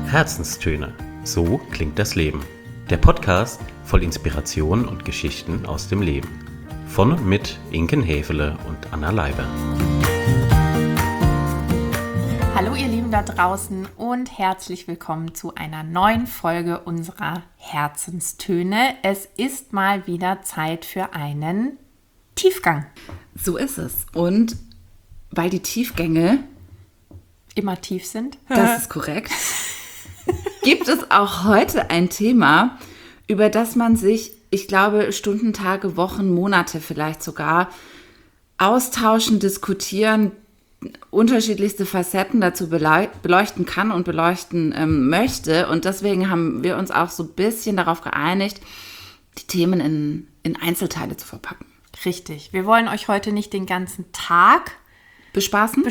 Herzenstöne. So klingt das Leben. Der Podcast voll Inspiration und Geschichten aus dem Leben. Von und mit Inken Häfele und Anna Leiber. Hallo ihr Lieben da draußen und herzlich willkommen zu einer neuen Folge unserer Herzenstöne. Es ist mal wieder Zeit für einen Tiefgang. So ist es. Und weil die Tiefgänge Immer tief sind. Das ist korrekt. Gibt es auch heute ein Thema, über das man sich, ich glaube, Stunden, Tage, Wochen, Monate vielleicht sogar austauschen, diskutieren, unterschiedlichste Facetten dazu beleuchten kann und beleuchten möchte. Und deswegen haben wir uns auch so ein bisschen darauf geeinigt, die Themen in Einzelteile zu verpacken. Richtig. Wir wollen euch heute nicht den ganzen Tag Bespaßen,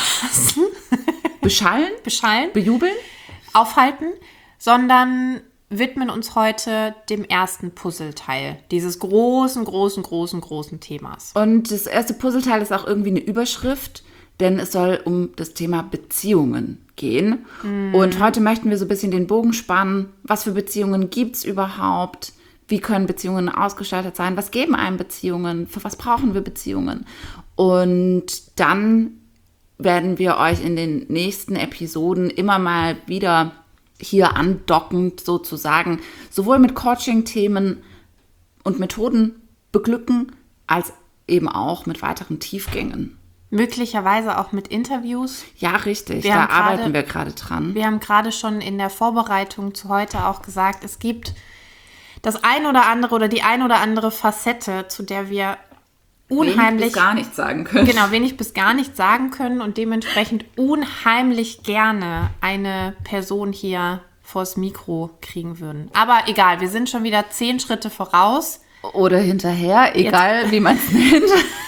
beschallen, bejubeln, aufhalten, sondern widmen uns heute dem ersten Puzzleteil dieses großen Themas. Und das erste Puzzleteil ist auch irgendwie eine Überschrift, denn es soll um das Thema Beziehungen gehen. Und heute möchten wir so ein bisschen den Bogen spannen. Was für Beziehungen gibt es überhaupt? Wie können Beziehungen ausgestaltet sein? Was geben einem Beziehungen? Für was brauchen wir Beziehungen? Und dann werden wir euch in den nächsten Episoden immer mal wieder hier andockend sozusagen sowohl mit Coaching-Themen und Methoden beglücken, als eben auch mit weiteren Tiefgängen. Möglicherweise auch mit Interviews. Ja, richtig. Da arbeiten wir gerade dran. Wir haben gerade schon in der Vorbereitung zu heute auch gesagt, es gibt das ein oder andere oder die ein oder andere Facette, zu der wir wenig bis gar nichts sagen können. Genau, wenig bis gar nichts sagen können und dementsprechend unheimlich gerne eine Person hier vors Mikro kriegen würden. Aber egal, wir sind schon wieder 10 Schritte voraus. Oder hinterher, egal wie man es nennt.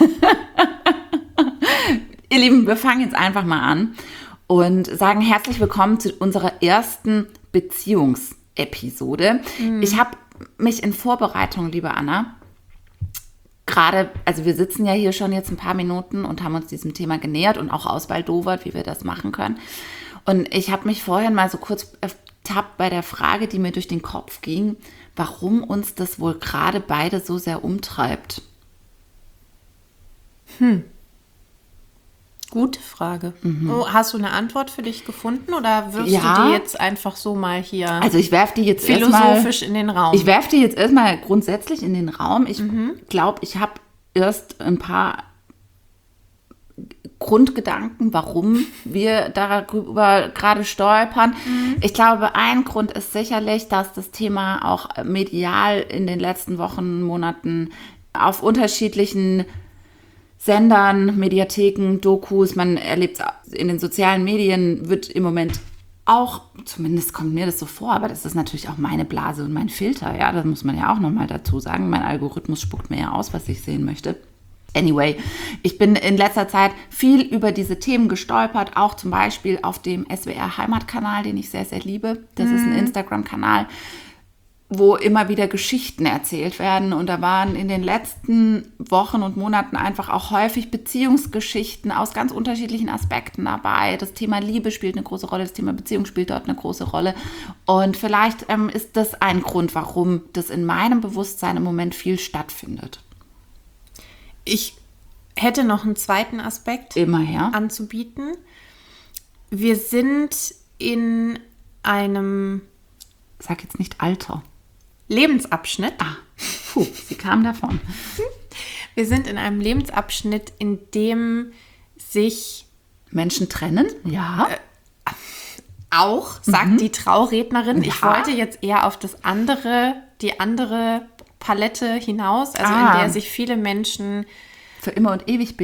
Ihr Lieben, wir fangen jetzt einfach mal an und sagen herzlich willkommen zu unserer ersten Beziehungsepisode. Ich habe mich in Vorbereitung, liebe Anna, gerade, also wir sitzen ja hier schon jetzt ein paar Minuten und haben uns diesem Thema genähert und auch ausbaldowert, wie wir das machen können. Und ich habe mich vorhin mal so kurz ertappt bei der Frage, die mir durch den Kopf ging, warum uns das wohl gerade beide so sehr umtreibt. Gute Frage. Oh, hast du eine Antwort für dich gefunden oder wirfst du die jetzt einfach so mal hier also ich werfe die jetzt philosophisch in den Raum? Ich werfe die jetzt erstmal grundsätzlich in den Raum. Ich glaube, ich habe erst ein paar Grundgedanken, warum wir darüber gerade stolpern. Ich glaube, ein Grund ist sicherlich, dass das Thema auch medial in den letzten Wochen, Monaten auf unterschiedlichen Sendern, Mediatheken, Dokus, man erlebt es in den sozialen Medien, wird im Moment auch, zumindest kommt mir das so vor, aber das ist natürlich auch meine Blase und mein Filter, ja, das muss man ja auch nochmal dazu sagen. Mein Algorithmus spuckt mir ja aus, was ich sehen möchte. Anyway, ich bin in letzter Zeit viel über diese Themen gestolpert, auch zum Beispiel auf dem SWR Heimatkanal, den ich sehr, sehr liebe. Das ist ein Instagram-Kanal, wo immer wieder Geschichten erzählt werden. Und da waren in den letzten Wochen und Monaten einfach auch häufig Beziehungsgeschichten aus ganz unterschiedlichen Aspekten dabei. Das Thema Liebe spielt eine große Rolle, das Thema Beziehung spielt dort eine große Rolle. Und vielleicht ist das ein Grund, warum das in meinem Bewusstsein im Moment viel stattfindet. Ich hätte noch einen zweiten Aspekt anzubieten. Wir sind in einem... Sag jetzt nicht Alter. Lebensabschnitt. Sie kam davon. Wir sind in einem Lebensabschnitt, in dem sich Menschen trennen, ja. Auch, sagt die Traurednerin. Ja. Ich wollte jetzt eher auf die andere Palette hinaus, also in der sich viele Menschen für immer und ewig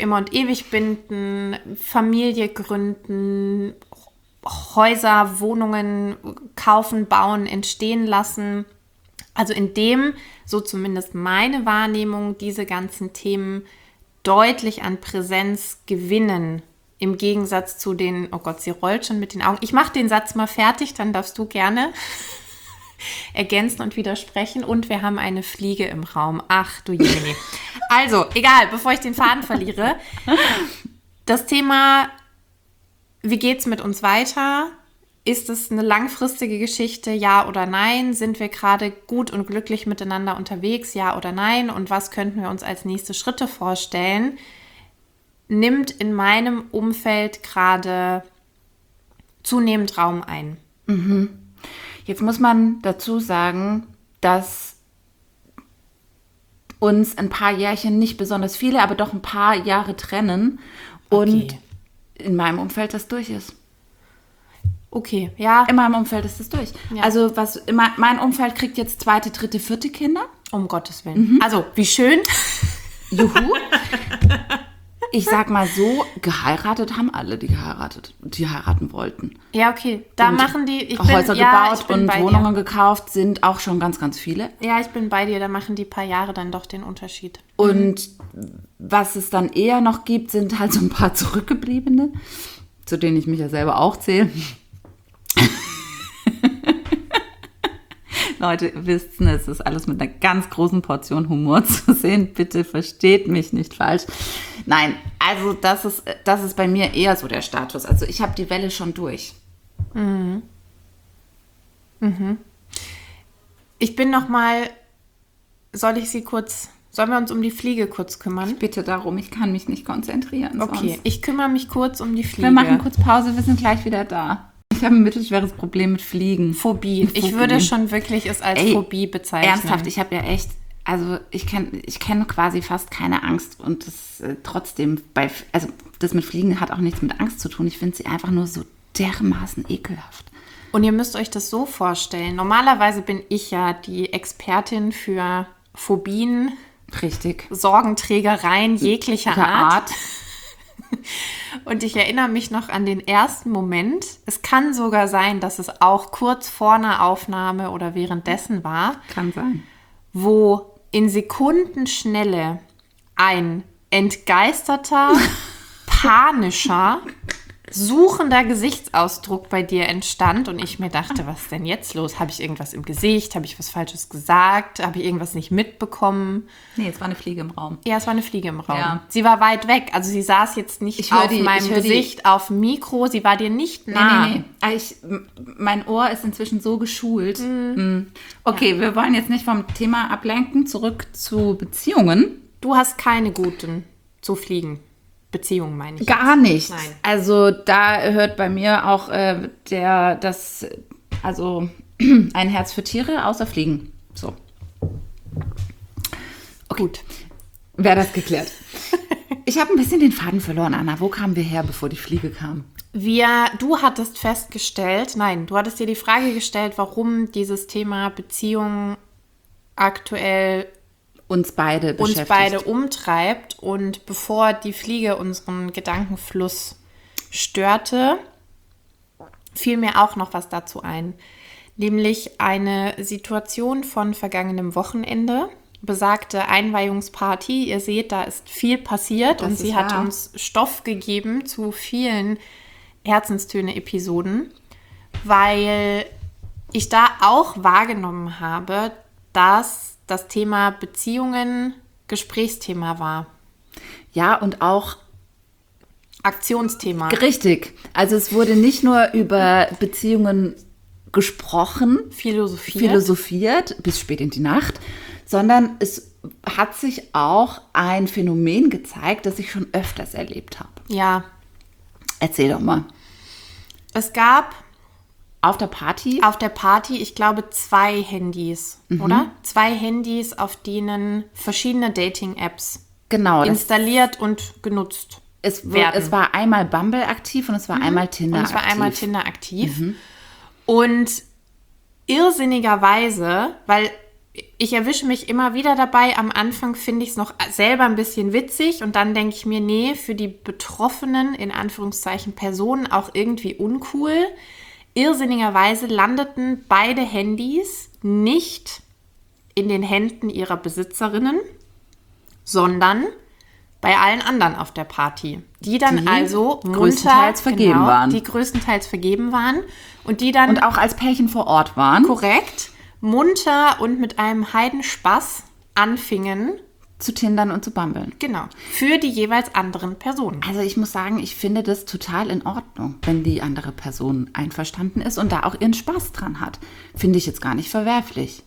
binden, Familie gründen, Häuser, Wohnungen kaufen, bauen, entstehen lassen. Also in dem, so zumindest meine Wahrnehmung, diese ganzen Themen deutlich an Präsenz gewinnen. Im Gegensatz zu den, oh Gott, sie rollt schon mit den Augen. Ich mache den Satz mal fertig, dann darfst du gerne ergänzen und widersprechen. Und wir haben eine Fliege im Raum. Ach du Jemini. Also, egal, bevor ich den Faden verliere. Das Thema, wie geht's mit uns weiter, ist es eine langfristige Geschichte, ja oder nein? Sind wir gerade gut und glücklich miteinander unterwegs, ja oder nein? Und was könnten wir uns als nächste Schritte vorstellen? Nimmt in meinem Umfeld gerade zunehmend Raum ein. Jetzt muss man dazu sagen, dass uns ein paar Jährchen, nicht besonders viele, aber doch ein paar Jahre trennen und in meinem Umfeld das durch ist. Okay, ja. In meinem Umfeld ist das durch. Ja. Also mein Umfeld kriegt jetzt 2., 3., 4. Kinder. Um Gottes Willen. Also, wie schön. Juhu. Ich sag mal so, geheiratet haben alle, die heiraten wollten. Ja, okay. Da und machen die... Häuser gebaut und Wohnungen gekauft sind auch schon ganz, ganz viele. Ja, ich bin bei dir. Da machen die paar Jahre dann doch den Unterschied. Und was es dann eher noch gibt, sind halt so ein paar Zurückgebliebene, zu denen ich mich ja selber auch zähle. Leute, ihr wisst, es ist alles mit einer ganz großen Portion Humor zu sehen. Bitte versteht mich nicht falsch. Nein, also das ist bei mir eher so der Status. Also ich habe die Welle schon durch. Ich bin noch mal... Sollen wir uns um die Fliege kurz kümmern? Bitte darum, ich kann mich nicht konzentrieren. Okay, sonst. ich kümmere mich kurz um die Fliege. Wir machen kurz Pause, wir sind gleich wieder da. Ich habe ein mittelschweres Problem mit Fliegen. Phobie. Ich würde schon wirklich es als Phobie bezeichnen. Ernsthaft, ich habe ja echt, also ich kenn quasi fast keine Angst und das trotzdem, das mit Fliegen hat auch nichts mit Angst zu tun. Ich finde sie einfach nur so dermaßen ekelhaft. Und ihr müsst euch das so vorstellen. Normalerweise bin ich ja die Expertin für Phobien, Richtig. Sorgenträgereien jeglicher Art. Und ich erinnere mich noch an den ersten Moment. Es kann sogar sein, dass es auch kurz vor einer Aufnahme oder währenddessen war. Kann sein. Wo in Sekundenschnelle ein entgeisterter, panischer, suchender Gesichtsausdruck bei dir entstand und ich mir dachte, was ist denn jetzt los? Habe ich irgendwas im Gesicht? Habe ich was Falsches gesagt? Habe ich irgendwas nicht mitbekommen? Nee, es war eine Fliege im Raum. Ja, es war eine Fliege im Raum. Ja. Sie war weit weg, also sie saß jetzt nicht auf meinem Gesicht, auf dem Mikro, sie war dir nicht nah. Nee. Mein Ohr ist inzwischen so geschult. Okay, wir wollen jetzt nicht vom Thema ablenken, zurück zu Beziehungen. Du hast keine guten zu fliegen. Beziehungen meine ich. Gar nicht. Nein. Also da hört bei mir auch ein Herz für Tiere außer Fliegen. So. Okay. Gut. Wäre das geklärt. Ich habe ein bisschen den Faden verloren, Anna. Wo kamen wir her, bevor die Fliege kam? Du hattest dir die Frage gestellt, warum dieses Thema Beziehungen aktuell uns beide umtreibt. Und bevor die Fliege unseren Gedankenfluss störte, fiel mir auch noch was dazu ein. Nämlich eine Situation von vergangenem Wochenende, besagte Einweihungsparty. Ihr seht, da ist viel passiert und sie hat uns Stoff gegeben zu vielen Herzenstöne-Episoden, weil ich da auch wahrgenommen habe, dass das Thema Beziehungen Gesprächsthema war. Ja, und auch Aktionsthema. Richtig. Also es wurde nicht nur über Beziehungen gesprochen, philosophiert bis spät in die Nacht, sondern es hat sich auch ein Phänomen gezeigt, das ich schon öfters erlebt habe. Ja. Erzähl doch mal. Es gab auf der Party, ich glaube, 2 Handys, oder? 2 Handys, auf denen verschiedene Dating-Apps installiert und genutzt werden. Es war einmal Bumble aktiv und es war einmal Tinder aktiv. Und irrsinnigerweise, weil ich erwische mich immer wieder dabei, am Anfang finde ich es noch selber ein bisschen witzig und dann denke ich mir, nee, für die betroffenen, in Anführungszeichen, Personen auch irgendwie uncool. Irrsinnigerweise landeten beide Handys nicht in den Händen ihrer Besitzerinnen, sondern bei allen anderen auf der Party, die größtenteils vergeben waren und die dann und auch als Pärchen vor Ort waren. Korrekt, munter und mit einem Heidenspaß anfingen, zu tindern und zu bumbeln. Genau. Für die jeweils anderen Personen. Also ich muss sagen, ich finde das total in Ordnung, wenn die andere Person einverstanden ist und da auch ihren Spaß dran hat. Finde ich jetzt gar nicht verwerflich.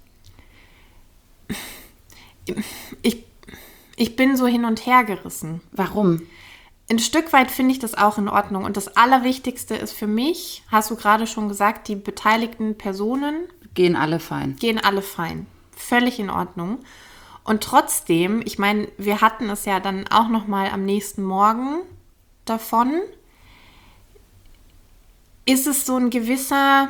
Ich bin so hin und her gerissen. Warum? Ein Stück weit finde ich das auch in Ordnung. Und das Allerwichtigste ist für mich, hast du gerade schon gesagt, die beteiligten Personen Gehen alle fein. Völlig in Ordnung. Und trotzdem, ich meine, wir hatten es ja dann auch noch mal am nächsten Morgen davon, ist es so ein gewisser,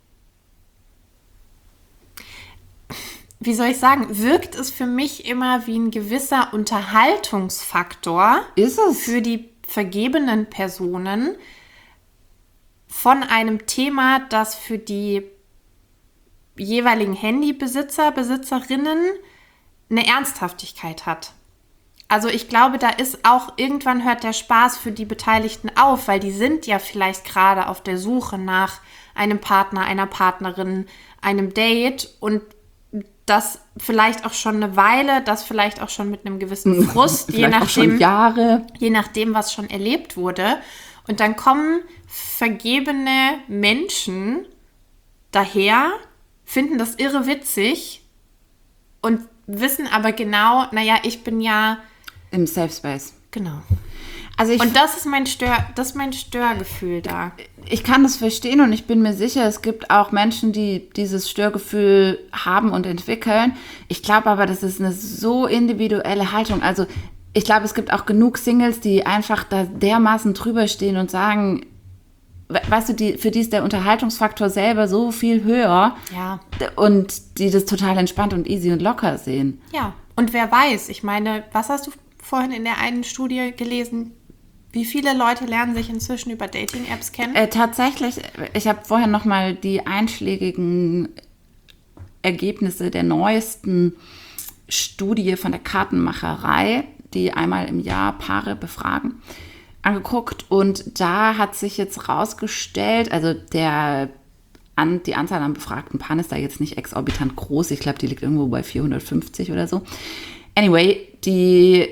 wie soll ich sagen, wirkt es für mich immer wie ein gewisser Unterhaltungsfaktor Ist es? für die vergebenen Personen von einem Thema, das für die jeweiligen Handybesitzer, Besitzerinnen eine Ernsthaftigkeit hat. Also ich glaube, da ist auch, irgendwann hört der Spaß für die Beteiligten auf, weil die sind ja vielleicht gerade auf der Suche nach einem Partner, einer Partnerin, einem Date und das vielleicht auch schon eine Weile, das vielleicht auch schon mit einem gewissen Frust, je Vielleicht auch schon nachdem, Jahre. je nachdem, was schon erlebt wurde. Und dann kommen vergebene Menschen daher, finden das irre witzig und wissen aber genau, naja, ich bin ja... Im Safe Space. Genau. Also Und das ist mein Störgefühl da. Ich kann das verstehen und ich bin mir sicher, es gibt auch Menschen, die dieses Störgefühl haben und entwickeln. Ich glaube aber, das ist eine so individuelle Haltung. Also ich glaube, es gibt auch genug Singles, die einfach da dermaßen drüber stehen und sagen, weißt du, für die ist der Unterhaltungsfaktor selber so viel höher. Ja. Und die das total entspannt und easy und locker sehen. Ja. Und wer weiß, ich meine, was hast du vorhin in der einen Studie gelesen? Wie viele Leute lernen sich inzwischen über Dating-Apps kennen? Tatsächlich, ich habe vorher noch mal die einschlägigen Ergebnisse der neuesten Studie von der Kartenmacherei, die einmal im Jahr Paare befragen, angeguckt. Und da hat sich jetzt rausgestellt, also die Anzahl an befragten Paaren ist da jetzt nicht exorbitant groß. Ich glaube, die liegt irgendwo bei 450 oder so. Anyway, die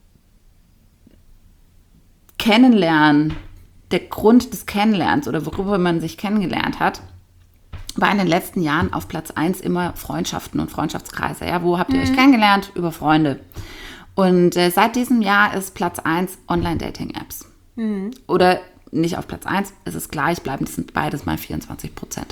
Kennenlernen, der Grund des Kennenlernens oder worüber man sich kennengelernt hat, war in den letzten Jahren auf Platz 1 immer Freundschaften und Freundschaftskreise. Ja, wo habt ihr euch kennengelernt? Über Freunde. Und seit diesem Jahr ist Platz 1 Online-Dating-Apps. Oder nicht auf Platz 1, es ist gleichbleibend, es sind beides mal 24%.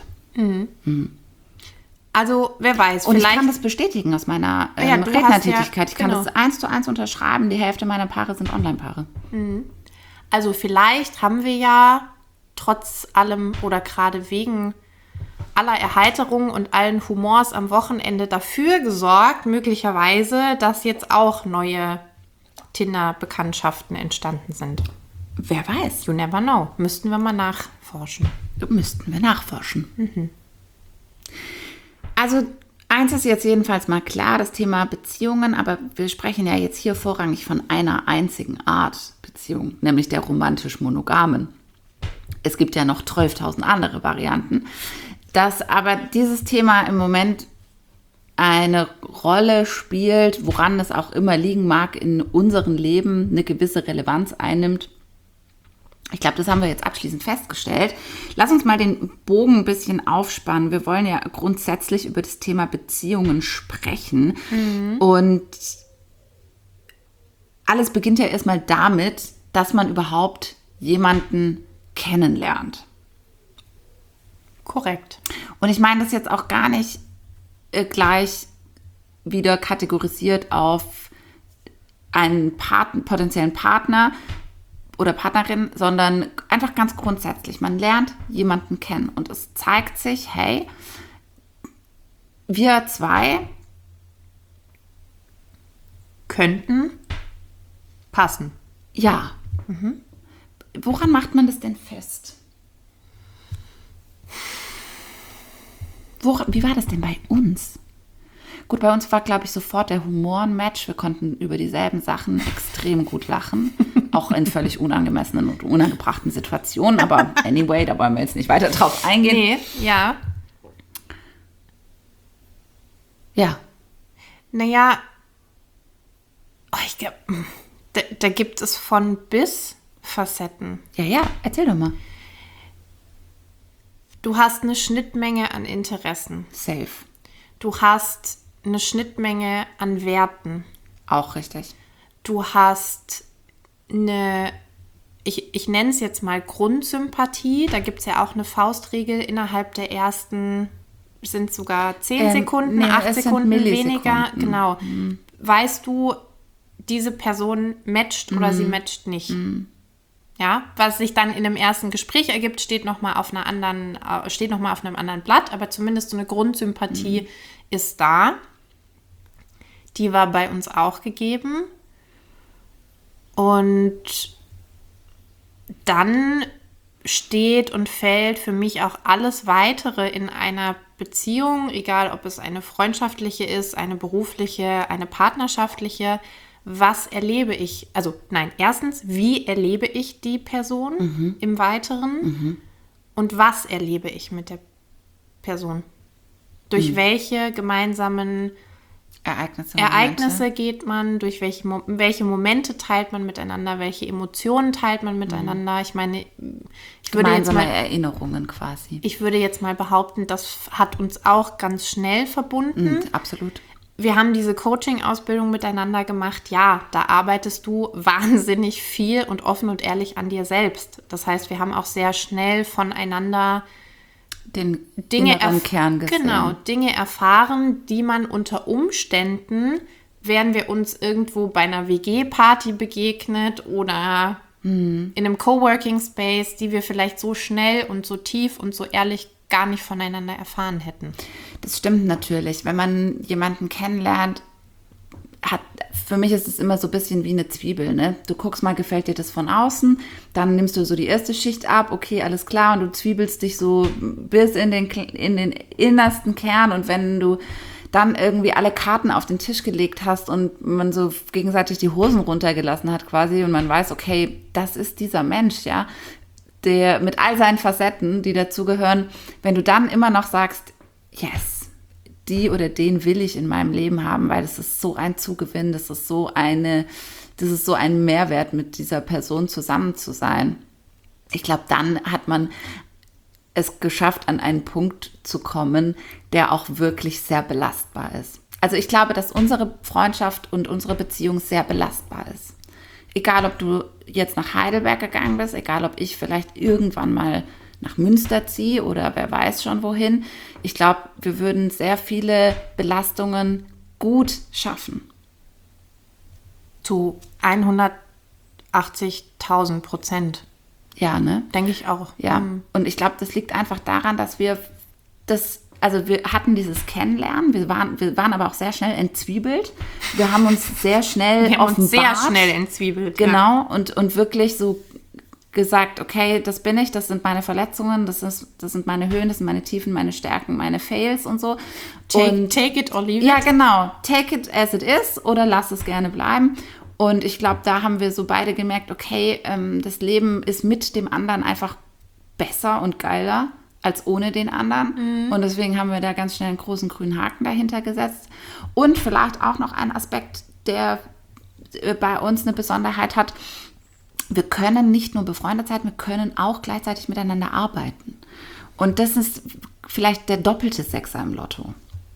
Also, wer weiß, Und vielleicht... ich kann das bestätigen aus meiner du hast Rednertätigkeit. ja- Ich kann genau. das 1:1 unterschreiben. Die Hälfte meiner Paare sind Online-Paare. Also vielleicht haben wir ja trotz allem oder gerade wegen aller Erheiterung und allen Humors am Wochenende dafür gesorgt, möglicherweise, dass jetzt auch neue Tinder-Bekanntschaften entstanden sind. Wer weiß? You never know. Müssten wir mal nachforschen. Müssten wir nachforschen. Also eins ist jetzt jedenfalls mal klar, das Thema Beziehungen, aber wir sprechen ja jetzt hier vorrangig von einer einzigen Art Beziehung, nämlich der romantisch-monogamen. Es gibt ja noch 12.000 andere Varianten. Dass aber dieses Thema im Moment eine Rolle spielt, woran es auch immer liegen mag, in unserem Leben eine gewisse Relevanz einnimmt. Ich glaube, das haben wir jetzt abschließend festgestellt. Lass uns mal den Bogen ein bisschen aufspannen. Wir wollen ja grundsätzlich über das Thema Beziehungen sprechen. Und alles beginnt ja erstmal damit, dass man überhaupt jemanden kennenlernt. Korrekt. Und ich meine das jetzt auch gar nicht gleich wieder kategorisiert auf einen potenziellen Partner oder Partnerin, sondern einfach ganz grundsätzlich. Man lernt jemanden kennen und es zeigt sich, hey, wir zwei Könnten passen. ja. Woran macht man das denn fest? Wie war das denn bei uns? Gut, bei uns war, glaube ich, sofort der Humor ein Match. Wir konnten über dieselben Sachen extrem gut lachen. Auch in völlig unangemessenen und unangebrachten Situationen. Aber anyway, da wollen wir jetzt nicht weiter drauf eingehen. Nee, ja. Ja, Naja, ich glaube, da gibt es von bis Facetten. Ja, erzähl doch mal. Du hast eine Schnittmenge an Interessen. Safe. Du hast eine Schnittmenge an Werten. Auch richtig. Du hast eine, ich nenne es jetzt mal Grundsympathie. Da gibt es ja auch eine Faustregel innerhalb der ersten, sind sogar 10 Sekunden, 8 Sekunden weniger. Genau. Weißt du, diese Person matcht oder sie matcht nicht. Ja, was sich dann in einem ersten Gespräch ergibt, steht nochmal auf einem anderen Blatt, aber zumindest so eine Grundsympathie ist da. Die war bei uns auch gegeben. Und dann steht und fällt für mich auch alles Weitere in einer Beziehung, egal ob es eine freundschaftliche ist, eine berufliche, eine partnerschaftliche. Was erlebe ich? Also nein, erstens, wie erlebe ich die Person im Weiteren? Und was erlebe ich mit der Person? Durch welche gemeinsamen Ereignisse geht man? Durch welche Momente teilt man miteinander? Welche Emotionen teilt man miteinander? Ich meine, gemeinsame Erinnerungen quasi. Ich würde jetzt mal behaupten, das hat uns auch ganz schnell verbunden. Absolut. Wir haben diese Coaching-Ausbildung miteinander gemacht. Ja, da arbeitest du wahnsinnig viel und offen und ehrlich an dir selbst. Das heißt, wir haben auch sehr schnell voneinander den inneren Kern gesehen. Genau, Dinge erfahren, die man unter Umständen, wären wir uns irgendwo bei einer WG-Party begegnet oder in einem Coworking-Space, die wir vielleicht so schnell und so tief und so ehrlich gar nicht voneinander erfahren hätten. Das stimmt natürlich. Wenn man jemanden kennenlernt, für mich ist es immer so ein bisschen wie eine Zwiebel, ne? Du guckst mal, gefällt dir das von außen, dann nimmst du so die erste Schicht ab, okay, alles klar, und du zwiebelst dich so bis in den innersten Kern, und wenn du dann irgendwie alle Karten auf den Tisch gelegt hast und man so gegenseitig die Hosen runtergelassen hat quasi und man weiß, okay, das ist dieser Mensch, ja, der mit all seinen Facetten, die dazugehören, wenn du dann immer noch sagst, yes, die oder den will ich in meinem Leben haben, weil das ist so ein Zugewinn, das ist so ein Mehrwert, mit dieser Person zusammen zu sein. Ich glaube, dann hat man es geschafft, an einen Punkt zu kommen, der auch wirklich sehr belastbar ist. Also ich glaube, dass unsere Freundschaft und unsere Beziehung sehr belastbar ist. Egal, ob du jetzt nach Heidelberg gegangen bist, egal, ob ich vielleicht irgendwann mal nach Münster ziehe oder wer weiß schon wohin. Ich glaube, wir würden sehr viele Belastungen gut schaffen. Zu 180.000%. Ja, ne? Denke ich auch. Ja, und ich glaube, das liegt einfach daran, dass wir hatten dieses Kennenlernen, wir waren aber auch sehr schnell entzwiebelt. Wir haben uns sehr schnell entzwiebelt. Genau, ja. und wirklich so gesagt, okay, das bin ich, das sind meine Verletzungen, das sind meine Höhen, das sind meine Tiefen, meine Stärken, meine Fails und so. Take it or leave it. Ja, genau. Take it as it is oder lass es gerne bleiben. Und ich glaube, da haben wir so beide gemerkt, okay, das Leben ist mit dem anderen einfach besser und geiler als ohne den anderen. Und deswegen haben wir da ganz schnell einen großen grünen Haken dahinter gesetzt. Und vielleicht auch noch ein Aspekt, der bei uns eine Besonderheit hat: Wir können nicht nur befreundet sein, wir können auch gleichzeitig miteinander arbeiten. Und das ist vielleicht der doppelte Sechser im Lotto.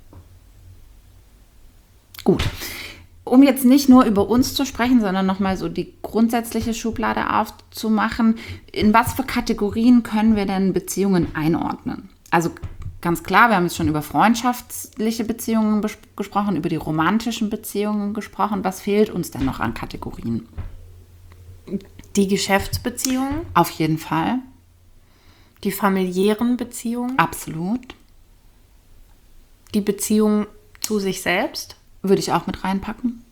Gut. Um jetzt nicht nur über uns zu sprechen, sondern nochmal so die grundsätzliche Schublade aufzumachen, in was für Kategorien können wir denn Beziehungen einordnen? Also ganz klar, wir haben jetzt schon über freundschaftliche Beziehungen gesprochen, über die romantischen Beziehungen gesprochen. Was fehlt uns denn noch an Kategorien? Die Geschäftsbeziehungen. Auf jeden Fall. Die familiären Beziehungen. Absolut. Die Beziehung zu sich selbst. Würde ich auch mit reinpacken.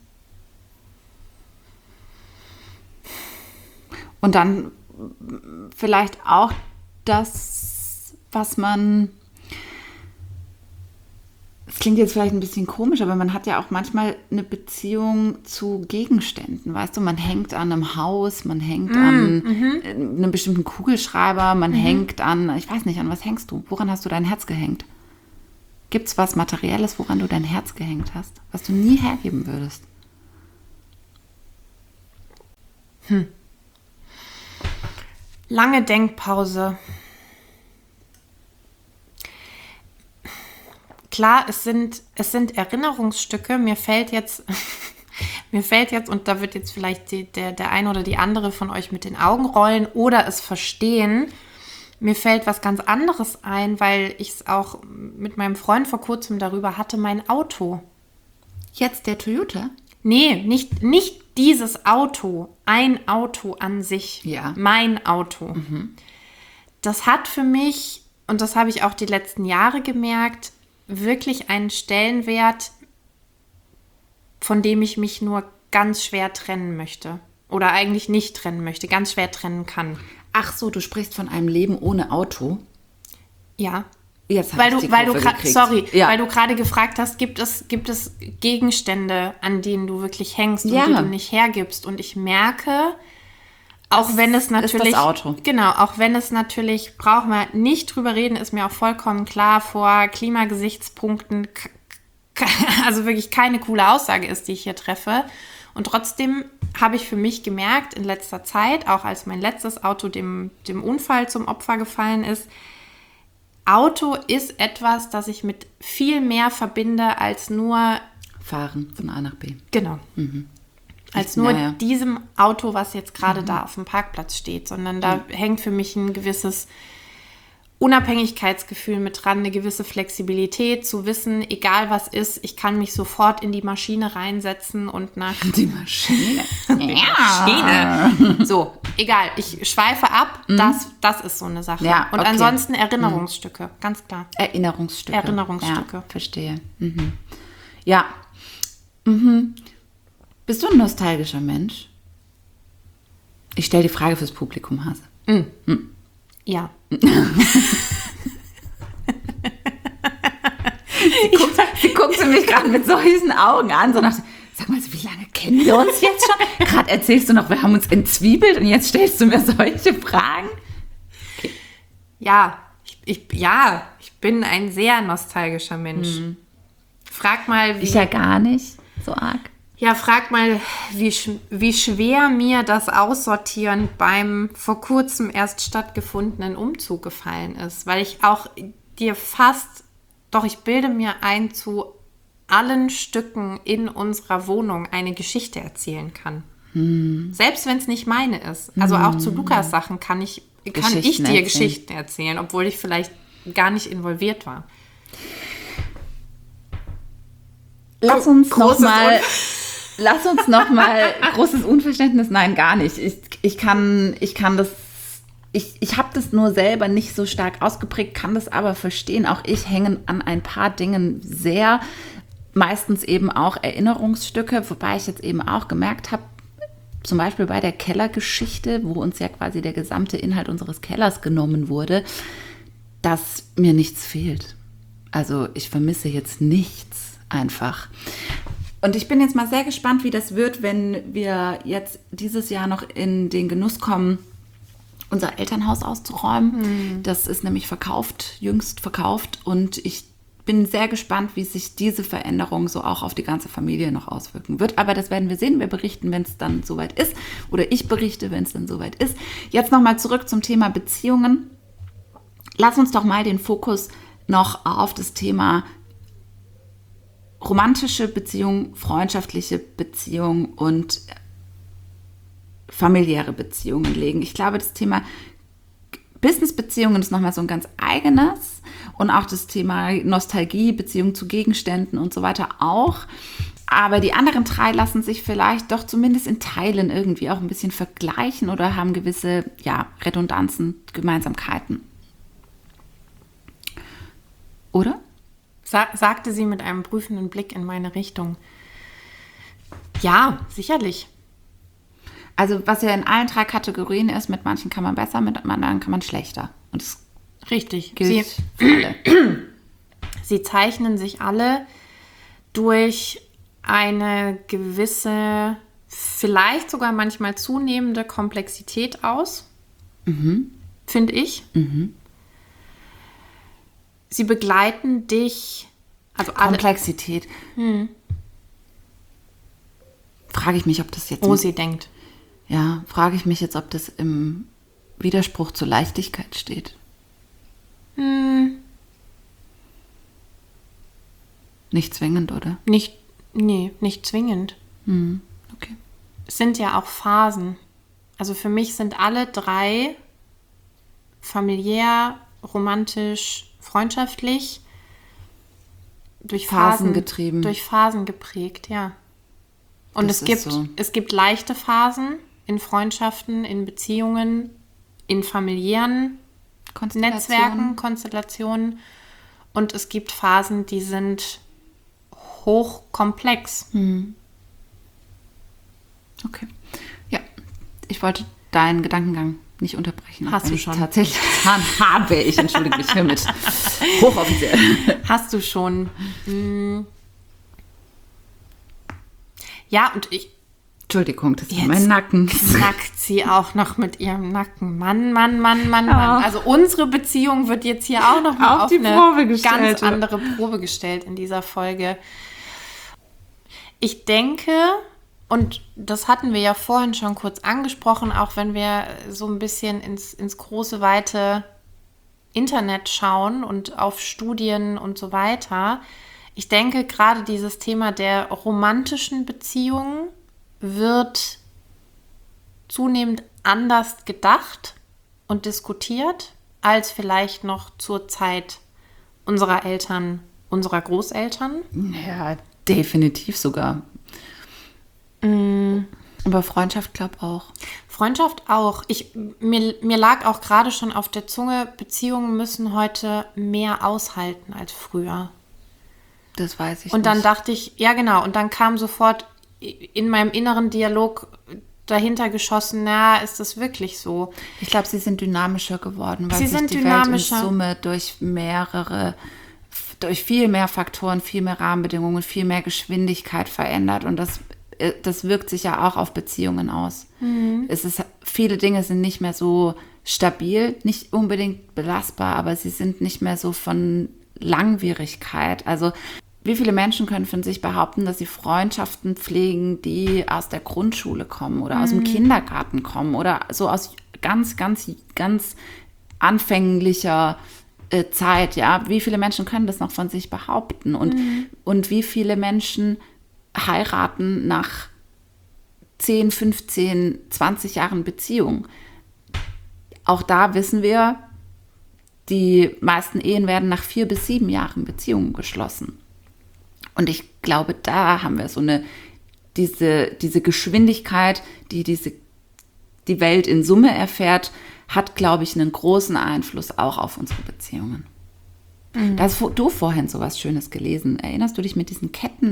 Und dann vielleicht auch das, was man... Es klingt jetzt vielleicht ein bisschen komisch, aber man hat ja auch manchmal eine Beziehung zu Gegenständen, weißt du? Man hängt an einem Haus, man hängt an einem bestimmten Kugelschreiber, man hängt an, ich weiß nicht, an was hängst du? Woran hast du dein Herz gehängt? Gibt es was Materielles, woran du dein Herz gehängt hast, was du nie hergeben würdest? Lange Denkpause. Klar, es sind Erinnerungsstücke. Mir fällt jetzt, und da wird jetzt vielleicht der eine oder die andere von euch mit den Augen rollen oder es verstehen. Mir fällt was ganz anderes ein, weil ich es auch mit meinem Freund vor kurzem darüber hatte, mein Auto. Jetzt der Toyota? Nee, nicht dieses Auto. Ein Auto an sich. Ja. Mein Auto. Das hat für mich, und das habe ich auch die letzten Jahre gemerkt, wirklich einen Stellenwert, von dem ich mich nur ganz schwer trennen möchte. Oder eigentlich nicht trennen möchte, ganz schwer trennen kann. Ach so, du sprichst von einem Leben ohne Auto? Ja. Jetzt Weil du gekriegt. gerade gefragt hast, gibt es Gegenstände, an denen du wirklich hängst und Ja. die du nicht hergibst. Und ich merke, auch wenn es natürlich, das Auto. Genau, auch wenn es natürlich, brauchen wir nicht drüber reden, ist mir auch vollkommen klar, vor Klimagesichtspunkten, also wirklich keine coole Aussage ist, die ich hier treffe. Und trotzdem habe ich für mich gemerkt, in letzter Zeit, auch als mein letztes Auto dem Unfall zum Opfer gefallen ist, Auto ist etwas, das ich mit viel mehr verbinde als nur... Fahren von A nach B. Genau. Als nur naja. diesem Auto, was jetzt gerade da auf dem Parkplatz steht, sondern da hängt für mich ein gewisses Unabhängigkeitsgefühl mit dran, eine gewisse Flexibilität, zu wissen, egal was ist, ich kann mich sofort in die Maschine reinsetzen und nach... Die Maschine. Maschine. So, egal, ich schweife ab, das ist so eine Sache. Ja, und okay. ansonsten Erinnerungsstücke, ganz klar. Erinnerungsstücke. Erinnerungsstücke. Ja, verstehe. Ja. Bist du ein nostalgischer Mensch? Ich stelle die Frage fürs Publikum, Hase. Ja. Sie guckte mich gerade mit solchen Augen an, so nach, sag mal, wie lange kennen wir uns jetzt schon? Gerade erzählst du noch, wir haben uns entzwiebelt und jetzt stellst du mir solche Fragen? Ja, ich bin ein sehr nostalgischer Mensch. Frag mal, Ich ja gar nicht so arg. Ja, frag mal, wie schwer mir das Aussortieren beim vor kurzem erst stattgefundenen Umzug gefallen ist. Weil ich auch dir ich bilde mir ein, zu allen Stücken in unserer Wohnung eine Geschichte erzählen kann. Selbst wenn es nicht meine ist. Also auch zu Lukas Sachen kann ich dir Geschichten erzählen, obwohl ich vielleicht gar nicht involviert war. Lass uns noch mal großes Unverständnis. Nein, gar nicht. Ich habe das nur selber nicht so stark ausgeprägt, kann das aber verstehen. Auch ich hänge an ein paar Dingen sehr, meistens eben auch Erinnerungsstücke, wobei ich jetzt eben auch gemerkt habe, zum Beispiel bei der Kellergeschichte, wo uns ja quasi der gesamte Inhalt unseres Kellers genommen wurde, dass mir nichts fehlt. Also ich vermisse jetzt nichts einfach. Und ich bin jetzt mal sehr gespannt, wie das wird, wenn wir jetzt dieses Jahr noch in den Genuss kommen, unser Elternhaus auszuräumen. Das ist nämlich jüngst verkauft. Und ich bin sehr gespannt, wie sich diese Veränderung so auch auf die ganze Familie noch auswirken wird. Aber das werden wir sehen. Wir berichten, wenn es dann soweit ist. Oder ich berichte, wenn es dann soweit ist. Jetzt nochmal zurück zum Thema Beziehungen. Lass uns doch mal den Fokus noch auf das Thema romantische Beziehung, freundschaftliche Beziehung und familiäre Beziehungen legen. Ich glaube, das Thema Business-Beziehungen ist nochmal so ein ganz eigenes und auch das Thema Nostalgie, Beziehung zu Gegenständen und so weiter auch. Aber die anderen drei lassen sich vielleicht doch zumindest in Teilen irgendwie auch ein bisschen vergleichen oder haben gewisse Redundanzen, Gemeinsamkeiten. Oder? Sagte sie mit einem prüfenden Blick in meine Richtung. Ja, sicherlich. Also was ja in allen drei Kategorien ist, mit manchen kann man besser, mit anderen kann man schlechter. Und das Richtig. gilt für alle. Sie zeichnen sich alle durch eine gewisse, vielleicht sogar manchmal zunehmende Komplexität aus, finde ich. Sie begleiten dich, also alle. Komplexität. Frage ich mich, ob das jetzt... Sie denkt. ja, frage ich mich jetzt, ob das im Widerspruch zur Leichtigkeit steht. Nicht zwingend, oder? Nicht zwingend. Okay. Es sind ja auch Phasen. Also für mich sind alle 3 familiär, romantisch, freundschaftlich durch Phasen getrieben. Durch Phasen geprägt, ja. Und Das es gibt leichte Phasen in Freundschaften, in Beziehungen, in familiären Netzwerken, Konstellationen. Und es gibt Phasen, die sind hochkomplex. Okay. Ja, ich wollte deinen Gedankengang nicht unterbrechen. Hast du schon. Tatsächlich habe ich, entschuldige mich hiermit. Hochoffiziell. Hast du schon. Ja, und ich... Entschuldigung, das war mein Nacken. Knackt sie auch noch mit ihrem Nacken. Mann. Also unsere Beziehung wird jetzt hier auch noch mal auf eine ganz andere Probe gestellt in dieser Folge. Ich denke, und das hatten wir ja vorhin schon kurz angesprochen, auch wenn wir so ein bisschen ins große, weite Internet schauen und auf Studien und so weiter. Ich denke, gerade dieses Thema der romantischen Beziehungen wird zunehmend anders gedacht und diskutiert als vielleicht noch zur Zeit unserer Eltern, unserer Großeltern. Ja, definitiv sogar. Aber Freundschaft, glaube auch. Freundschaft auch. Mir lag auch gerade schon auf der Zunge, Beziehungen müssen heute mehr aushalten als früher. Das weiß ich Und dann nicht. dachte ich, ja genau, und dann kam sofort in meinem inneren Dialog dahinter geschossen, na, ist das wirklich so? Ich glaube, sie sind dynamischer geworden, weil Sie sich sind die dynamischer. Welt in Summe durch viel mehr Faktoren, viel mehr Rahmenbedingungen, viel mehr Geschwindigkeit verändert. Und das wirkt sich ja auch auf Beziehungen aus. Viele Dinge sind nicht mehr so stabil, nicht unbedingt belastbar, aber sie sind nicht mehr so von Langwierigkeit. Also wie viele Menschen können von sich behaupten, dass sie Freundschaften pflegen, die aus der Grundschule kommen oder aus dem Kindergarten kommen oder so aus ganz, ganz, ganz anfänglicher Zeit, ja? Wie viele Menschen können das noch von sich behaupten? Und wie viele Menschen heiraten nach 10, 15, 20 Jahren Beziehung? Auch da wissen wir, die meisten Ehen werden nach 4 bis 7 Jahren Beziehungen geschlossen. Und ich glaube, da haben wir so diese Geschwindigkeit, die die Welt in Summe erfährt, hat, glaube ich, einen großen Einfluss auch auf unsere Beziehungen. Da hast du vorhin so was Schönes gelesen. Erinnerst du dich mit diesen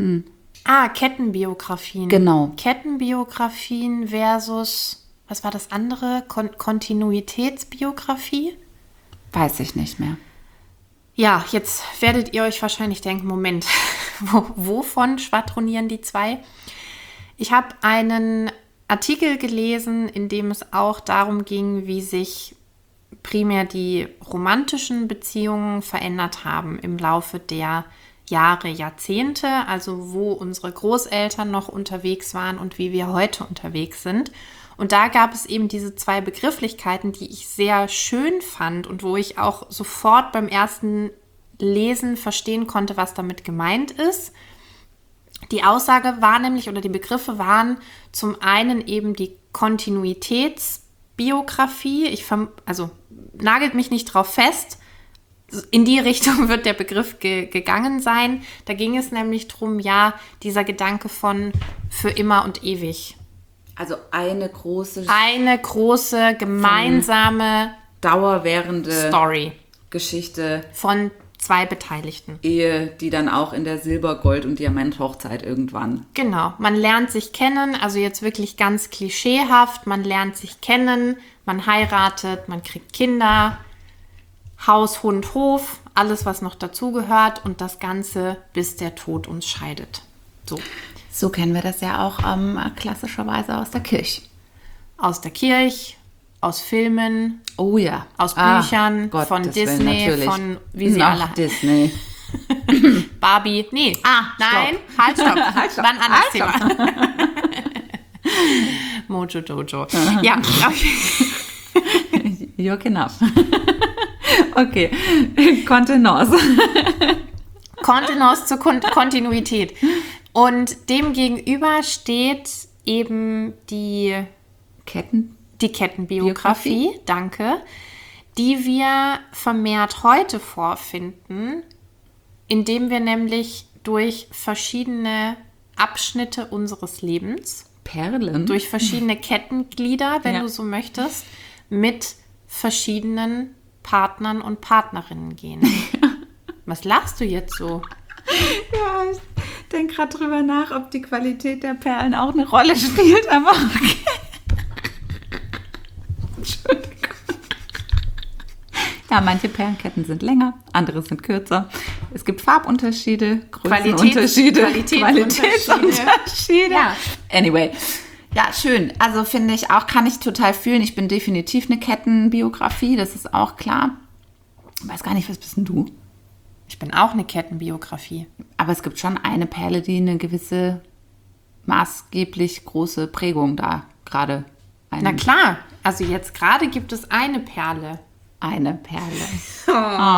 Kettenbiografien. Genau. Kettenbiografien versus, was war das andere? Kontinuitätsbiografie? Weiß ich nicht mehr. Ja, jetzt werdet ihr euch wahrscheinlich denken, Moment, wovon schwadronieren die zwei? Ich habe einen Artikel gelesen, in dem es auch darum ging, wie sich primär die romantischen Beziehungen verändert haben im Laufe der Jahre, Jahrzehnte, also wo unsere Großeltern noch unterwegs waren und wie wir heute unterwegs sind. Und da gab es eben diese 2 Begrifflichkeiten, die ich sehr schön fand und wo ich auch sofort beim ersten Lesen verstehen konnte, was damit gemeint ist. Die Aussage war nämlich, oder die Begriffe waren zum einen eben die Kontinuitätsbiografie. Also nagelt mich nicht drauf fest. In die Richtung wird der Begriff gegangen sein. Da ging es nämlich drum, ja, dieser Gedanke von für immer und ewig. Also eine große gemeinsame dauerwährende Story Geschichte von 2 Beteiligten. Ehe, die dann auch in der Silber-, Gold- und Diamant-Hochzeit irgendwann. Genau, man lernt sich kennen, also jetzt wirklich ganz klischeehaft, man lernt sich kennen, man heiratet, man kriegt Kinder, Haus, Hund, Hof, alles, was noch dazugehört und das Ganze, bis der Tod uns scheidet. So kennen wir das ja auch klassischerweise aus der Kirche. Aus der Kirche, aus Filmen, oh ja, aus Büchern, Gott, von Disney, von wie sie noch alle Disney. Barbie, nee, nein, Stopp. Halt, stopp. War ein anderes Thema. Mojo Dojo. Ja, You're enough. Okay, Kontenance. Kontenance zur Kontinuität. Und dem gegenüber steht eben die Kettenbiografie, danke, die wir vermehrt heute vorfinden, indem wir nämlich durch verschiedene Abschnitte unseres Lebens, Perlen, durch verschiedene Kettenglieder, wenn du so möchtest, mit verschiedenen Partnern und Partnerinnen gehen. Was lachst du jetzt so? Ja, ich denke gerade drüber nach, ob die Qualität der Perlen auch eine Rolle spielt, aber okay. Entschuldigung. Ja, manche Perlenketten sind länger, andere sind kürzer. Es gibt Farbunterschiede, Größenunterschiede, Qualitätsunterschiede. Ja. Anyway, ja, schön. Also finde ich auch, kann ich total fühlen. Ich bin definitiv eine Kettenbiografie, das ist auch klar. Ich weiß gar nicht, was bist denn du? Ich bin auch eine Kettenbiografie. Aber es gibt schon eine Perle, die eine gewisse maßgeblich große Prägung da gerade Na klar, also jetzt gerade gibt es eine Perle. Eine Perle. Oh,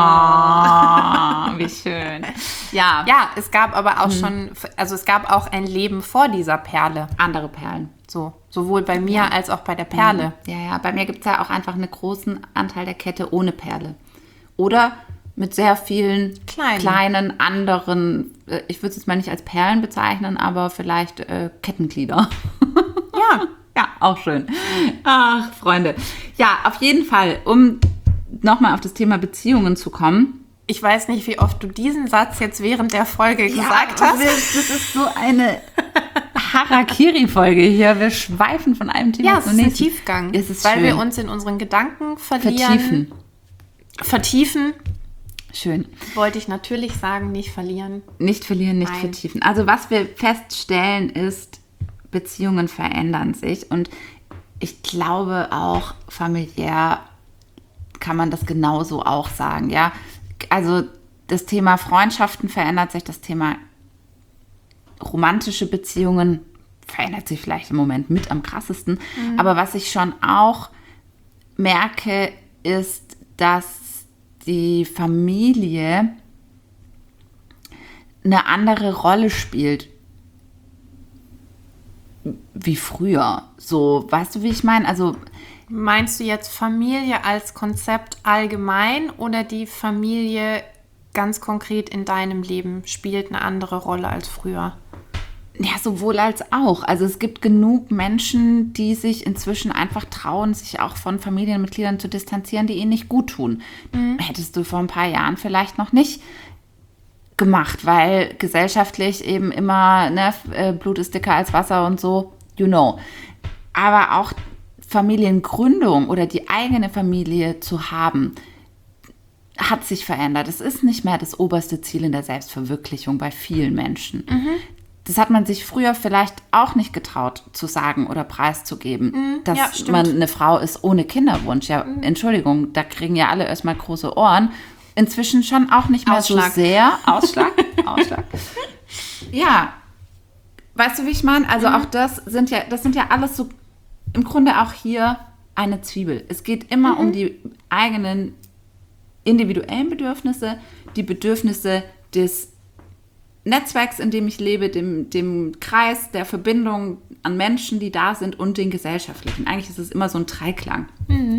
wie schön. Ja. Ja, es gab aber auch schon, also es gab auch ein Leben vor dieser Perle. Andere Perlen. So, sowohl bei mir als auch bei der Perle. Ja, bei mir gibt es ja auch einfach einen großen Anteil der Kette ohne Perle. Oder mit sehr vielen kleinen anderen, ich würde es jetzt mal nicht als Perlen bezeichnen, aber vielleicht Kettenglieder. Ja. Ja, auch schön. Ach, Freunde. Ja, auf jeden Fall, um nochmal auf das Thema Beziehungen zu kommen. Ich weiß nicht, wie oft du diesen Satz jetzt während der Folge gesagt hast. Das ist so eine Harakiri-Folge hier. Wir schweifen von einem Thema Ja, es zum ist ein nächsten. Tiefgang, Es ist weil schön. wir uns in unseren Gedanken verlieren. Vertiefen, Schön. wollte ich natürlich sagen, nicht verlieren. Nicht verlieren, nicht Nein. vertiefen. Also was wir feststellen ist, Beziehungen verändern sich. Und ich glaube auch familiär kann man das genauso auch sagen. Ja, also das Thema Freundschaften verändert sich, das Thema romantische Beziehungen verändert sich vielleicht im Moment mit am krassesten. Aber was ich schon auch merke, ist, dass die Familie eine andere Rolle spielt wie früher. So, weißt du, wie ich meine? Also Meinst du jetzt Familie als Konzept allgemein oder die Familie ganz konkret in deinem Leben spielt eine andere Rolle als früher? ja, sowohl als auch. Also es gibt genug Menschen, die sich inzwischen einfach trauen, sich auch von Familienmitgliedern zu distanzieren, die ihnen nicht gut tun. Hättest du vor ein paar Jahren vielleicht noch nicht gemacht, weil gesellschaftlich eben immer, ne, Blut ist dicker als Wasser und so, you know. Aber auch Familiengründung oder die eigene Familie zu haben, hat sich verändert. Es ist nicht mehr das oberste Ziel in der Selbstverwirklichung bei vielen Menschen. Das hat man sich früher vielleicht auch nicht getraut zu sagen oder preiszugeben, dass ja, stimmt. man eine Frau ist ohne Kinderwunsch. Ja, Entschuldigung, da kriegen ja alle erstmal große Ohren. Inzwischen schon auch nicht mehr Ausschlag. so sehr. Ausschlag. Ja, weißt du, wie ich meine? Also auch das sind ja alles so im Grunde auch hier eine Zwiebel. Es geht immer um die eigenen individuellen Bedürfnisse, die Bedürfnisse des Netzwerks, in dem ich lebe, dem Kreis der Verbindung an Menschen, die da sind und den gesellschaftlichen. Eigentlich ist es immer so ein Dreiklang.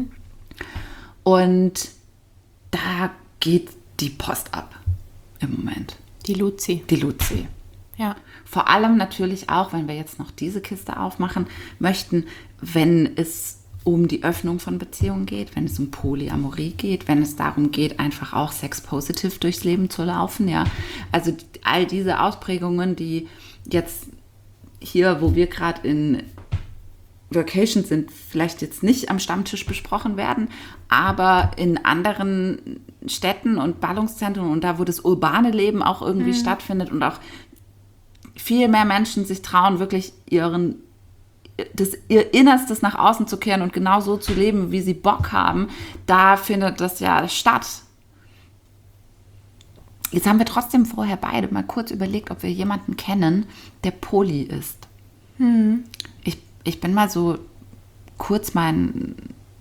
Und da geht die Post ab im Moment. Die Luzi. Die Luzi. Ja. Vor allem natürlich auch, wenn wir jetzt noch diese Kiste aufmachen möchten, wenn es um die Öffnung von Beziehungen geht, wenn es um Polyamorie geht, wenn es darum geht, einfach auch sex-positive durchs Leben zu laufen, ja. Also all diese Ausprägungen, die jetzt hier, wo wir gerade in Vacation sind, vielleicht jetzt nicht am Stammtisch besprochen werden, aber in anderen Städten und Ballungszentren und da, wo das urbane Leben auch irgendwie stattfindet und auch viel mehr Menschen sich trauen, wirklich ihr Innerstes nach außen zu kehren und genau so zu leben, wie sie Bock haben, da findet das ja statt. Jetzt haben wir trotzdem vorher beide mal kurz überlegt, ob wir jemanden kennen, der poly ist. Ich ich bin mal so kurz mein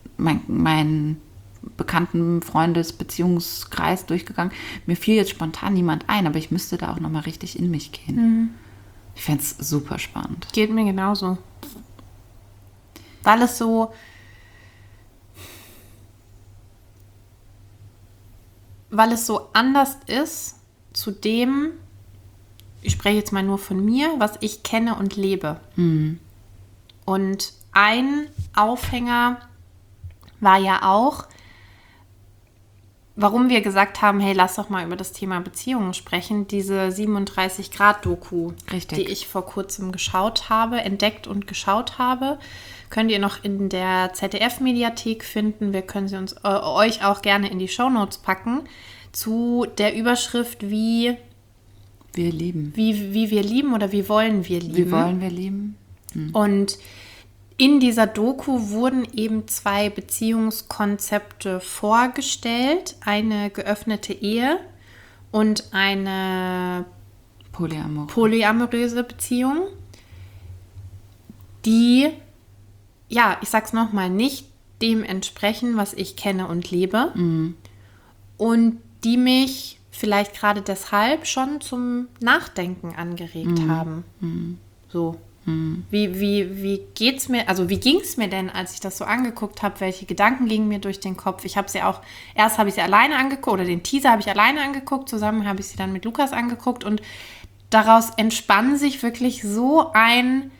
bekannten Freundes-Beziehungskreis durchgegangen. Mir fiel jetzt spontan niemand ein, aber ich müsste da auch nochmal richtig in mich gehen. Ich fände es super spannend. Geht mir genauso. Weil es so anders ist zu dem, ich spreche jetzt mal nur von mir, was ich kenne und lebe. Und ein Aufhänger war ja auch, warum wir gesagt haben, hey, lass doch mal über das Thema Beziehungen sprechen, diese 37-Grad-Doku, Richtig. die ich vor kurzem entdeckt und geschaut habe. Könnt ihr noch in der ZDF-Mediathek finden. Wir können sie euch auch gerne in die Shownotes packen, zu der Überschrift, wie wir lieben. Wie wir lieben oder wie wollen wir lieben. Wie wollen wir lieben? Und in dieser Doku wurden eben 2 Beziehungskonzepte vorgestellt. Eine geöffnete Ehe und eine polyamoröse Beziehung, die, ja, ich sag's nochmal, nicht dem entsprechen, was ich kenne und lebe. Und die mich vielleicht gerade deshalb schon zum Nachdenken angeregt haben. So. Wie geht's mir, also wie ging es mir denn, als ich das so angeguckt habe? Welche Gedanken gingen mir durch den Kopf? Ich habe sie auch, erst habe ich sie alleine angeguckt, oder den Teaser habe ich alleine angeguckt, zusammen habe ich sie dann mit Lukas angeguckt und daraus entspann sich wirklich so ein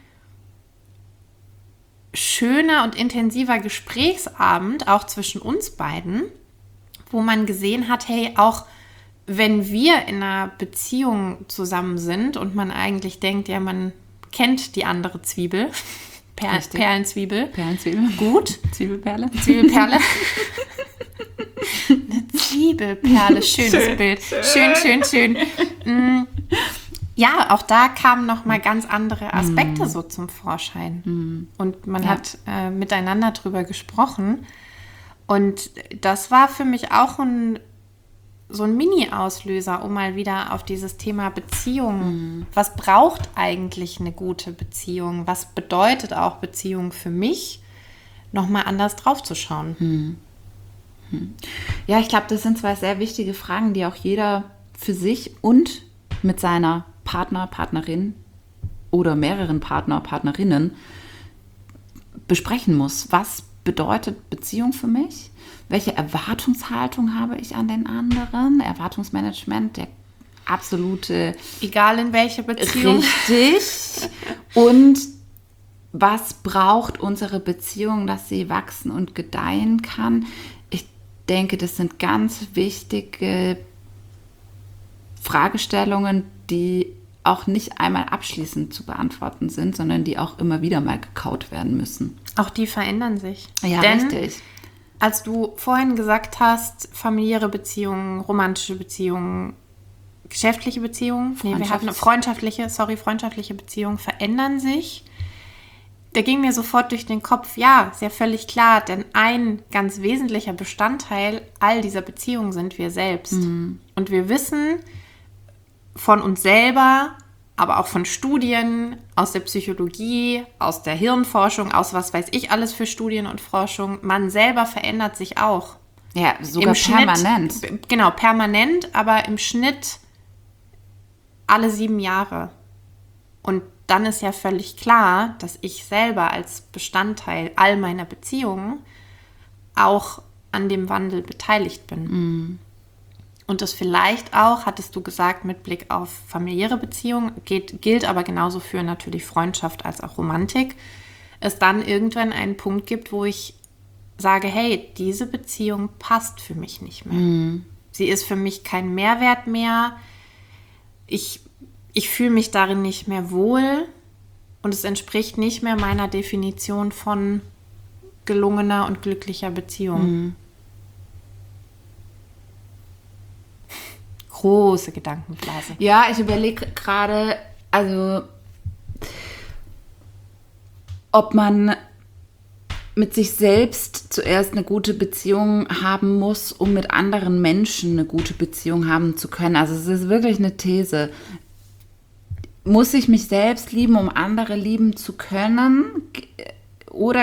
schöner und intensiver Gesprächsabend, auch zwischen uns beiden, wo man gesehen hat, hey, auch wenn wir in einer Beziehung zusammen sind und man eigentlich denkt, ja, man kennt die andere Zwiebel, Perlenzwiebel. Gut. Zwiebelperle. Eine Zwiebelperle, schönes Bild. Schön. Ja, auch da kamen noch mal ganz andere Aspekte so zum Vorschein. Und man hat miteinander drüber gesprochen. Und das war für mich auch so ein Mini-Auslöser, um mal wieder auf dieses Thema Beziehung. Was braucht eigentlich eine gute Beziehung? Was bedeutet auch Beziehung für mich? Nochmal anders drauf zu schauen. Ja, ich glaube, das sind 2 sehr wichtige Fragen, die auch jeder für sich und mit seiner Partnerin oder mehreren Partnerinnen besprechen muss. Was bedeutet Beziehung für mich? Welche Erwartungshaltung habe ich an den anderen? Erwartungsmanagement, der absolute... Egal in welche Beziehung. Richtig. Und was braucht unsere Beziehung, dass sie wachsen und gedeihen kann? Ich denke, das sind ganz wichtige Fragestellungen, die auch nicht einmal abschließend zu beantworten sind, sondern die auch immer wieder mal gekaut werden müssen. Auch die verändern sich. Ja, richtig. Als du vorhin gesagt hast, familiäre Beziehungen, romantische Beziehungen, geschäftliche Beziehungen, wir hatten freundschaftliche Beziehungen verändern sich. Da ging mir sofort durch den Kopf, ja, ist ja völlig klar, denn ein ganz wesentlicher Bestandteil all dieser Beziehungen sind wir selbst. Und wir wissen von uns selber, aber auch von Studien aus der Psychologie, aus der Hirnforschung, aus was weiß ich alles für Studien und Forschung, man selber verändert sich auch. Ja, sogar permanent. Genau, permanent, aber im Schnitt alle 7 Jahre. Und dann ist ja völlig klar, dass ich selber als Bestandteil all meiner Beziehungen auch an dem Wandel beteiligt bin. Und das vielleicht auch, hattest du gesagt, mit Blick auf familiäre Beziehungen, gilt aber genauso für natürlich Freundschaft als auch Romantik, es dann irgendwann einen Punkt gibt, wo ich sage, hey, diese Beziehung passt für mich nicht mehr. Sie ist für mich kein Mehrwert mehr. Ich fühle mich darin nicht mehr wohl und es entspricht nicht mehr meiner Definition von gelungener und glücklicher Beziehung. Große Gedankenblase. Ja, ich überlege gerade, also ob man mit sich selbst zuerst eine gute Beziehung haben muss, um mit anderen Menschen eine gute Beziehung haben zu können. Also es ist wirklich eine These. muss ich mich selbst lieben, um andere lieben zu können? Oder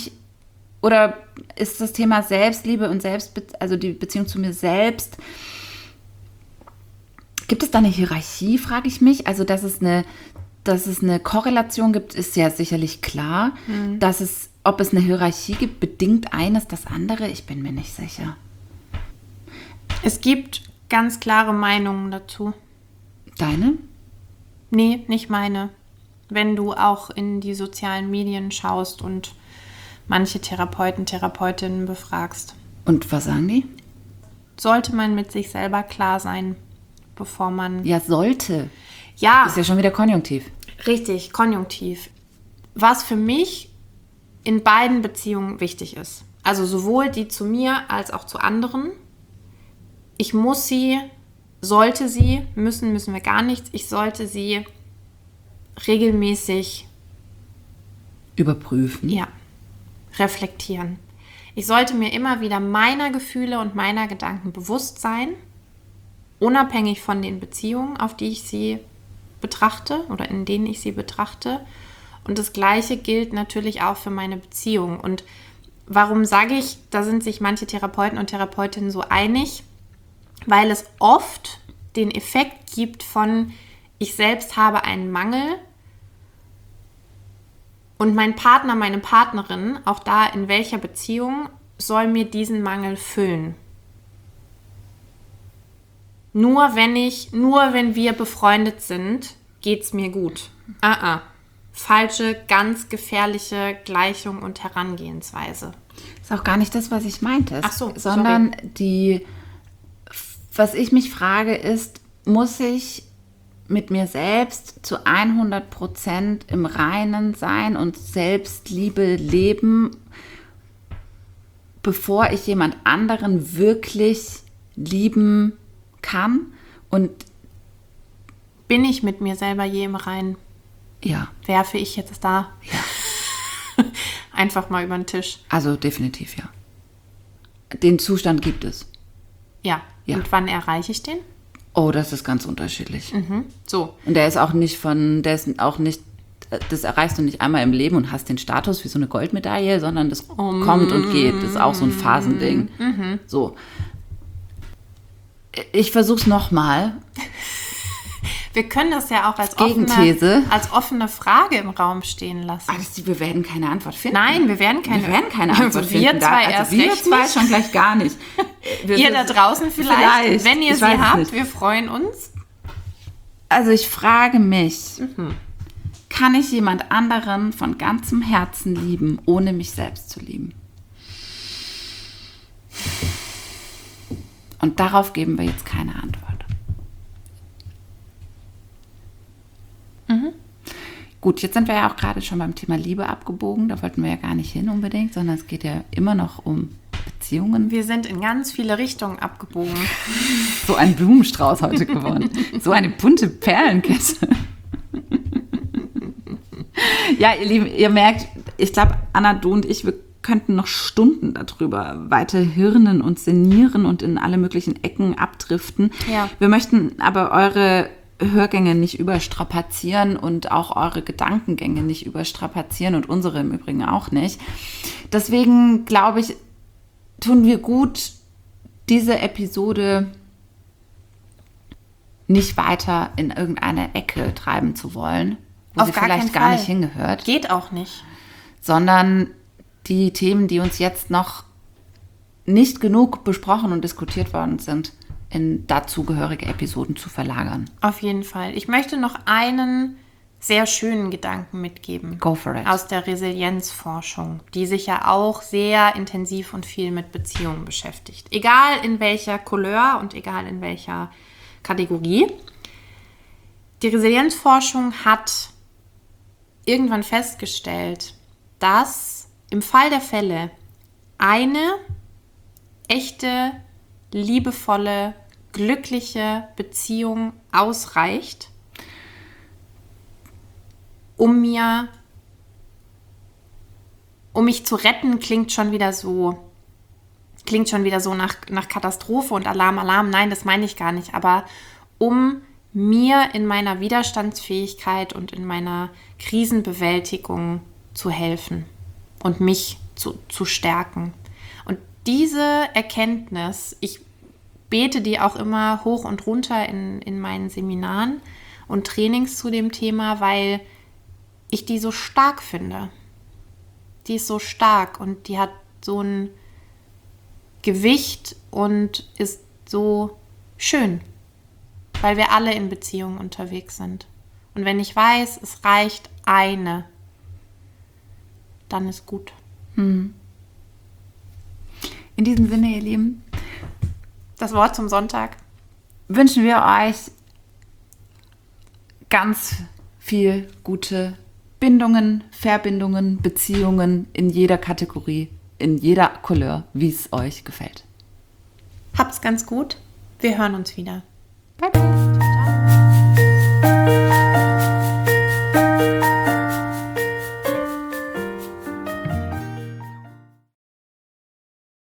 ist das Thema Selbstliebe und also die Beziehung zu mir selbst, gibt es da eine Hierarchie, frage ich mich? Also, dass es eine Korrelation gibt, ist ja sicherlich klar. Ob es eine Hierarchie gibt, bedingt eines das andere? Ich bin mir nicht sicher. Es gibt ganz klare Meinungen dazu. Deine? Nee, nicht meine. Wenn du auch in die sozialen Medien schaust und manche Therapeuten, Therapeutinnen befragst. Und was sagen die? Sollte man mit sich selber klar sein, bevor man... Ja, sollte. Ja. Ist ja schon wieder Konjunktiv. Richtig, Konjunktiv. Was für mich in beiden Beziehungen wichtig ist. Also sowohl die zu mir als auch zu anderen. Ich muss sie, sollte sie, müssen wir gar nichts. Ich sollte sie regelmäßig überprüfen. Ja, reflektieren. Ich sollte mir immer wieder meiner Gefühle und meiner Gedanken bewusst sein, unabhängig von den Beziehungen, auf die ich sie betrachte oder in denen ich sie betrachte. Und das Gleiche gilt natürlich auch für meine Beziehung. Und warum sage ich, da sind sich manche Therapeuten und Therapeutinnen so einig? Weil es oft den Effekt gibt von, ich selbst habe einen Mangel und mein Partner, meine Partnerin, auch da in welcher Beziehung, soll mir diesen Mangel füllen. Nur wenn wir befreundet sind, geht's mir gut. Falsche, ganz gefährliche Gleichung und Herangehensweise. Ist auch gar nicht das, was ich meinte. Ach so, sondern was ich mich frage ist, muss ich mit mir selbst zu 100% im Reinen sein und Selbstliebe leben, bevor ich jemand anderen wirklich lieben kann? Und bin ich mit mir selber je im Reinen? Ja. Werfe ich jetzt da einfach mal über den Tisch? Also definitiv, ja. Den Zustand gibt es. Ja. Und wann erreiche ich den? Oh, das ist ganz unterschiedlich. So. Und das erreichst du nicht einmal im Leben und hast den Status wie so eine Goldmedaille, sondern das kommt und geht. Das ist auch so ein Phasending. So. Ich versuch's nochmal. Wir können das ja auch als offene Frage im Raum stehen lassen. Wir werden keine Antwort finden. Nein, wir werden keine Antwort finden. Wir zwei schon gleich gar nicht. Ihr da draußen vielleicht, wenn ihr sie habt, nicht. Wir freuen uns. Also ich frage mich, kann ich jemand anderen von ganzem Herzen lieben, ohne mich selbst zu lieben? Und darauf geben wir jetzt keine Antwort. Gut, jetzt sind wir ja auch gerade schon beim Thema Liebe abgebogen. Da wollten wir ja gar nicht hin unbedingt, sondern es geht ja immer noch um Beziehungen. Wir sind in ganz viele Richtungen abgebogen. So ein Blumenstrauß heute geworden. So eine bunte Perlenkette. Ja, ihr Lieben, ihr merkt, ich glaube, Anna, du und ich, wir könnten noch Stunden darüber weiter hirnen und sinnieren und in alle möglichen Ecken abdriften. Ja. Wir möchten aber eure Hörgänge nicht überstrapazieren und auch eure Gedankengänge nicht überstrapazieren und unsere im Übrigen auch nicht. Deswegen, glaube ich, tun wir gut, diese Episode nicht weiter in irgendeine Ecke treiben zu wollen, wo sie vielleicht gar nicht hingehört. Geht auch nicht. Sondern die Themen, die uns jetzt noch nicht genug besprochen und diskutiert worden sind, in dazugehörige Episoden zu verlagern. Auf jeden Fall. Ich möchte noch einen sehr schönen Gedanken mitgeben. Go for it. Aus der Resilienzforschung, die sich ja auch sehr intensiv und viel mit Beziehungen beschäftigt. Egal in welcher Couleur und egal in welcher Kategorie. Die Resilienzforschung hat irgendwann festgestellt, dass im Fall der Fälle eine echte, liebevolle, glückliche Beziehung ausreicht, um mich zu retten, klingt schon wieder so nach Katastrophe und Alarm. Nein, das meine ich gar nicht. Aber um mir in meiner Widerstandsfähigkeit und in meiner Krisenbewältigung zu helfen und mich zu stärken. Und diese Erkenntnis, ich bete die auch immer hoch und runter in meinen Seminaren und Trainings zu dem Thema, weil ich die so stark finde. Die ist so stark und die hat so ein Gewicht und ist so schön, weil wir alle in Beziehungen unterwegs sind. Und wenn ich weiß, es reicht eine, dann ist gut. In diesem Sinne, ihr Lieben, Das Wort zum Sonntag. wünschen wir euch ganz viel gute Bindungen, Verbindungen, Beziehungen in jeder Kategorie, in jeder Couleur, wie es euch gefällt. Habt's ganz gut. Wir hören uns wieder. Bye, bye.